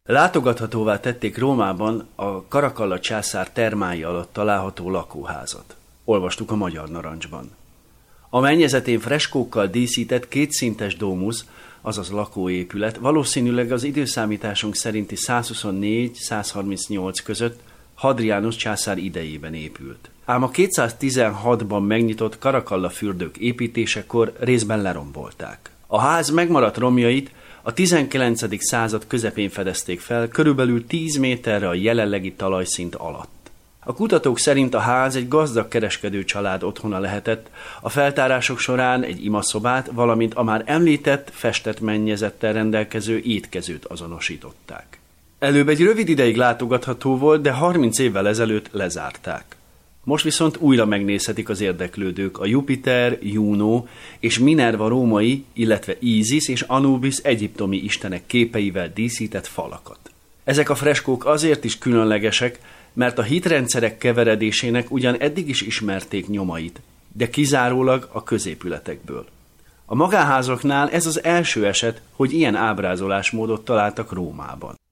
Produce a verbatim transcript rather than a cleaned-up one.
Látogathatóvá tették Rómában a Caracalla császár termái alatt található lakóházat. Olvastuk a Magyar Narancsban. A mennyezetén freskókkal díszített kétszintes dómusz, azaz lakóépület valószínűleg az időszámításunk szerinti százhuszonnégy-százharmincnyolc között Hadrianus császár idejében épült. Ám a kétszáztizenhatban megnyitott Caracalla fürdők építésekor részben lerombolták. A ház megmaradt romjait a tizenkilencedik század közepén fedezték fel, körülbelül tíz méterre a jelenlegi talajszint alatt. A kutatók szerint a ház egy gazdag kereskedő család otthona lehetett, a feltárások során egy imaszobát, valamint a már említett, festett mennyezettel rendelkező étkezőt azonosították. Előbb egy rövid ideig látogatható volt, de harminc évvel ezelőtt lezárták. Most viszont újra megnézhetik az érdeklődők a Jupiter, Juno és Minerva római, illetve Isis és Anubis egyiptomi istenek képeivel díszített falakat. Ezek a freskók azért is különlegesek, mert a hitrendszerek keveredésének ugyan eddig is ismerték nyomait, de kizárólag a középületekből. A magánházaknál ez az első eset, hogy ilyen ábrázolásmódot találtak Rómában.